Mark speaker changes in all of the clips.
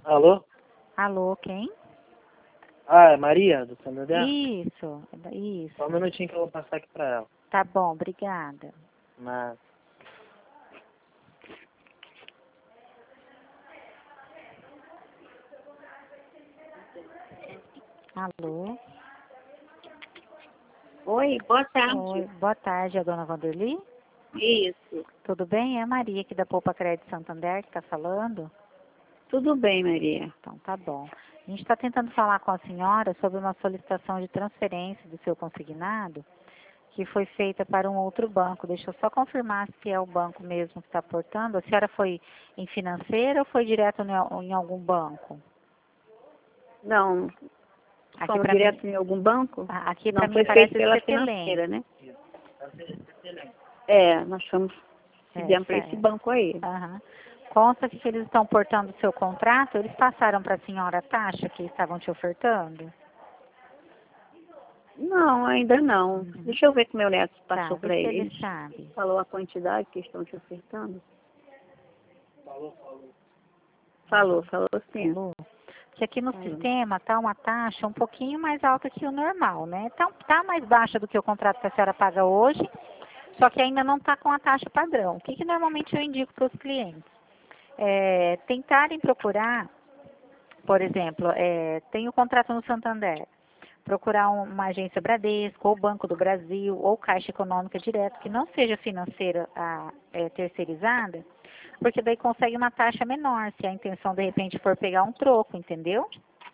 Speaker 1: Alô?
Speaker 2: Alô, quem?
Speaker 1: Ah, é Maria, do Santander?
Speaker 2: Isso, isso.
Speaker 1: Só um minutinho que eu vou passar aqui pra ela.
Speaker 2: Tá bom, obrigada.
Speaker 1: Mas...
Speaker 2: Alô?
Speaker 3: Oi, boa tarde.
Speaker 2: Oi, boa tarde, a dona Vanderly?
Speaker 3: Isso.
Speaker 2: Tudo bem? É a Maria aqui da Poupa Crédito Santander que está falando?
Speaker 3: Tudo bem, Maria.
Speaker 2: Então, tá bom. A gente está tentando falar com a senhora sobre uma solicitação de transferência do seu consignado que foi feita para um outro banco. Deixa eu só confirmar se é o banco mesmo que está aportando. A senhora foi em financeira ou foi direto em algum banco?
Speaker 3: Não,
Speaker 2: Aqui
Speaker 3: fomos
Speaker 2: para
Speaker 3: direto
Speaker 2: mim,
Speaker 3: em algum banco?
Speaker 2: aqui para
Speaker 3: Não,
Speaker 2: mim
Speaker 3: foi
Speaker 2: parece
Speaker 3: feito pela
Speaker 2: CTLM.
Speaker 3: financeira, né? É, nós fizemos para esse
Speaker 2: Certo.
Speaker 3: banco aí.
Speaker 2: Aham. Consta que eles estão portando o seu contrato, eles passaram para a senhora a taxa que estavam te ofertando?
Speaker 3: Não, ainda não.
Speaker 2: Uhum.
Speaker 3: Deixa eu ver que meu neto
Speaker 2: Tá,
Speaker 3: passou
Speaker 2: vê
Speaker 3: para
Speaker 2: se
Speaker 3: ele.
Speaker 2: ele sabe.
Speaker 3: Falou a quantidade que estão te ofertando? Falou sim.
Speaker 2: Falou? Que aqui no
Speaker 3: Falou.
Speaker 2: sistema tá uma taxa um pouquinho mais alta que o normal, né? Tá mais baixa do que o contrato que a senhora paga hoje, só que ainda não está com a taxa padrão. O que normalmente eu indico para os clientes? Tentarem procurar, por exemplo, tem o contrato no Santander, procurar uma agência Bradesco, ou Banco do Brasil, ou Caixa Econômica direto, que não seja financeira terceirizada, porque daí consegue uma taxa menor, se a intenção de repente for pegar um troco, entendeu?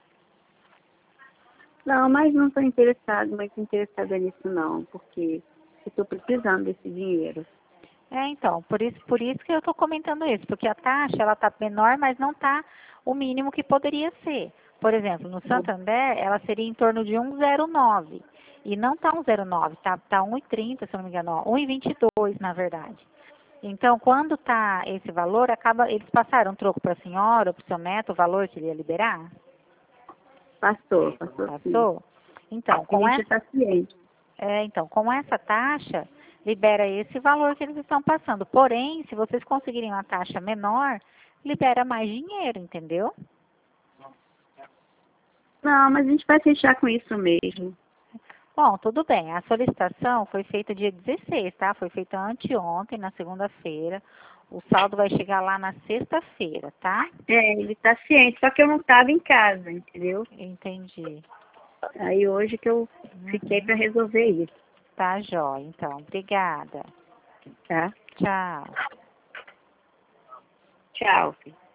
Speaker 3: Não, mas não estou muito interessada nisso não, porque eu estou precisando desse dinheiro.
Speaker 2: Então, por isso que eu estou comentando isso, porque a taxa ela está menor, mas não está o mínimo que poderia ser. Por exemplo, no Santander, ela seria em torno de 1,09. E não está 1,09, tá 1,30, se eu não me engano, 1,22 na verdade. Então, quando está esse valor, eles passaram um troco para a senhora ou para o seu neto, o valor que ele ia liberar?
Speaker 3: Passou sim.
Speaker 2: Passou? Então,
Speaker 3: A gente está ciente.
Speaker 2: então, com essa taxa, libera esse valor que eles estão passando. Porém, se vocês conseguirem uma taxa menor, libera mais dinheiro, entendeu?
Speaker 3: Não, mas a gente vai fechar com isso mesmo.
Speaker 2: Bom, tudo bem. A solicitação foi feita dia 16, tá? Foi feita anteontem, na segunda-feira. O saldo vai chegar lá na sexta-feira, tá?
Speaker 3: Ele está ciente, só que eu não estava em casa, entendeu?
Speaker 2: Entendi.
Speaker 3: Aí hoje que eu fiquei para resolver isso,
Speaker 2: Tá, jóia. Então, obrigada.
Speaker 3: tá?
Speaker 2: Tchau.
Speaker 3: Tchau, filho.